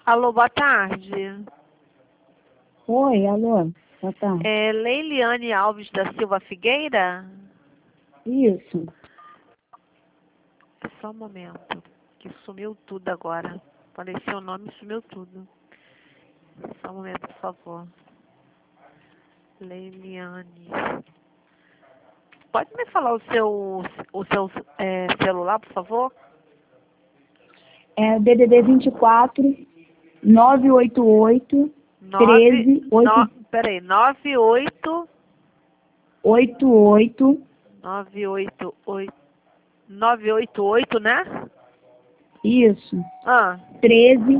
Alô, boa tarde. Oi, alô, boa tarde. É Leiliane Alves da Silva Figueira? Isso. Só um momento, que sumiu tudo agora. Apareceu o nome e sumiu tudo. Só um momento, por favor. Leiliane. Pode me falar o seu celular, por favor? É DDD 24 988 13 Peraí, 98... 88 988... 988, né? isso. Ah, 13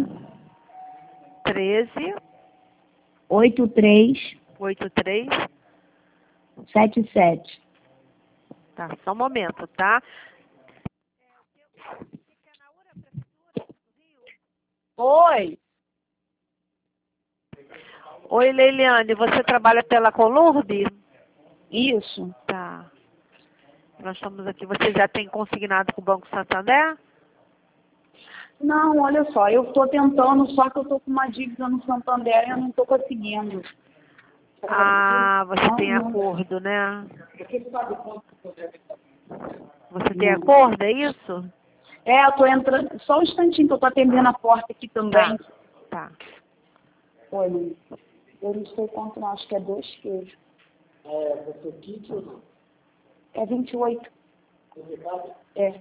13 83 83. 77. Tá, só um momento, tá? Oi. Oi, Leiliane, você trabalha pela Colurb? Isso. Tá. Nós estamos aqui. Você já tem consignado com o Banco Santander? Não, olha só, eu estou tentando, só que eu estou com uma dívida no Santander e eu não estou conseguindo. Ah, você tem Não. acordo, né? Você tem Não. acordo, é isso? É, eu estou entrando, só um instantinho que eu estou atendendo a porta aqui também. Tá. Oi, mãe. Eu não sei quanto não, acho que é 2 queijos. Você kit ou não? É 28. É.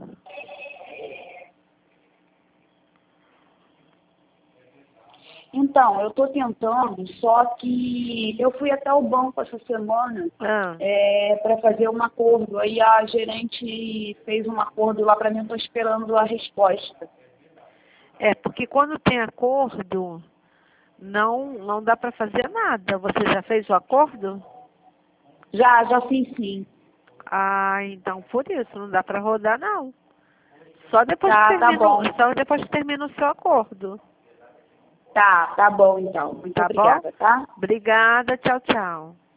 Então, eu estou tentando, só que eu fui até o banco essa semana Ah, para fazer um acordo. Aí a gerente fez um acordo lá para mim, eu estou esperando a resposta. porque quando tem acordo, não dá para fazer nada. Você já fez o acordo? Já fiz sim. Ah, então por isso, não dá para rodar, não. Só depois que Tá bom. só depois que termina o seu acordo. Tá bom então. Muito Tá bom? obrigada, tá? Obrigada, tchau, tchau.